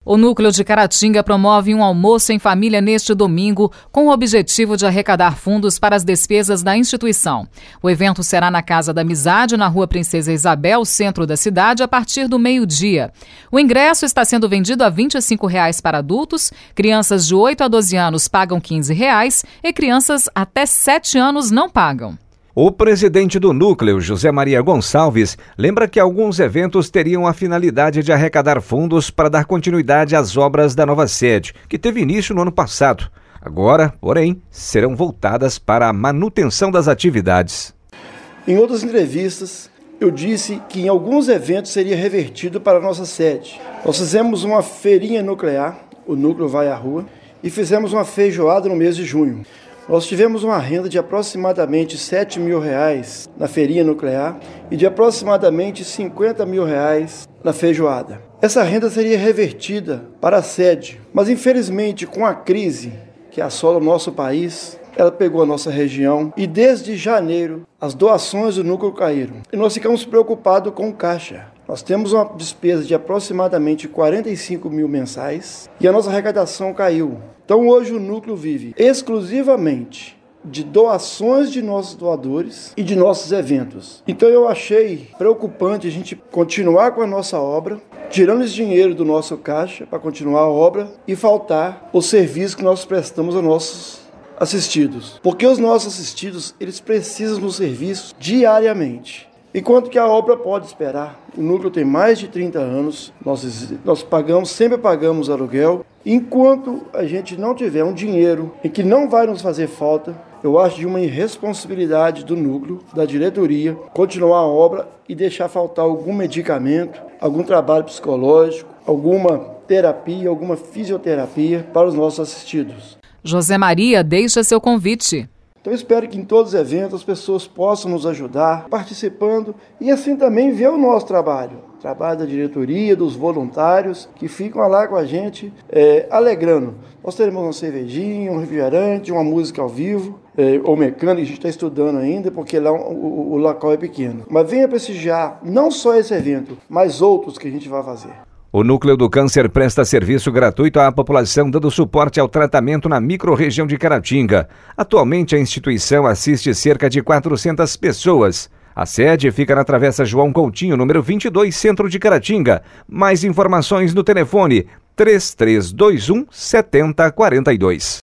O Núcleo de Caratinga promove um almoço em família neste domingo com o objetivo de arrecadar fundos para as despesas da instituição. O evento será na Casa da Amizade, na Rua Princesa Isabel, centro da cidade, a partir do meio-dia. O ingresso está sendo vendido a R$ 25,00 para adultos, crianças de 8 a 12 anos pagam R$ 15,00 e crianças até 7 anos não pagam. O presidente do Núcleo, José Maria Gonçalves, lembra que alguns eventos teriam a finalidade de arrecadar fundos para dar continuidade às obras da nova sede, que teve início no ano passado. Agora, porém, serão voltadas para a manutenção das atividades. Em outras entrevistas, eu disse que em alguns eventos seria revertido para a nossa sede. Nós fizemos uma feirinha nuclear, o Núcleo Vai à Rua, e fizemos uma feijoada no mês de junho. Nós tivemos uma renda de aproximadamente R$ 7.000 na feirinha nuclear e de aproximadamente R$ 50.000 na feijoada. Essa renda seria revertida para a sede, mas infelizmente com a crise que assola o nosso país, ela pegou a nossa região e desde janeiro as doações do núcleo caíram. E nós ficamos preocupados com o caixa. Nós temos uma despesa de aproximadamente 45 mil mensais e a nossa arrecadação caiu. Então hoje o núcleo vive exclusivamente de doações de nossos doadores e de nossos eventos. Então eu achei preocupante a gente continuar com a nossa obra, tirando esse dinheiro do nosso caixa para continuar a obra e faltar o serviço que nós prestamos aos nossos assistidos. Porque os nossos assistidos, eles precisam dos serviços diariamente. Enquanto que a obra pode esperar. O núcleo tem mais de 30 anos, nós sempre pagamos aluguel. Enquanto a gente não tiver um dinheiro em que não vai nos fazer falta, eu acho de uma irresponsabilidade do núcleo, da diretoria, continuar a obra e deixar faltar algum medicamento, algum trabalho psicológico, alguma terapia, alguma fisioterapia para os nossos assistidos. José Maria deixa seu convite. Então eu espero que em todos os eventos as pessoas possam nos ajudar, participando e assim também ver o nosso trabalho. O trabalho da diretoria, dos voluntários que ficam lá com a gente, alegrando. Nós teremos uma cervejinha, um refrigerante, uma música ao vivo, ou mecânica, a gente está estudando ainda, porque lá o local é pequeno. Mas venha prestigiar não só esse evento, mas outros que a gente vai fazer. O Núcleo do Câncer presta serviço gratuito à população, dando suporte ao tratamento na microrregião de Caratinga. Atualmente, a instituição assiste cerca de 400 pessoas. A sede fica na Travessa João Coutinho, número 22, centro de Caratinga. Mais informações no telefone 3321 7042.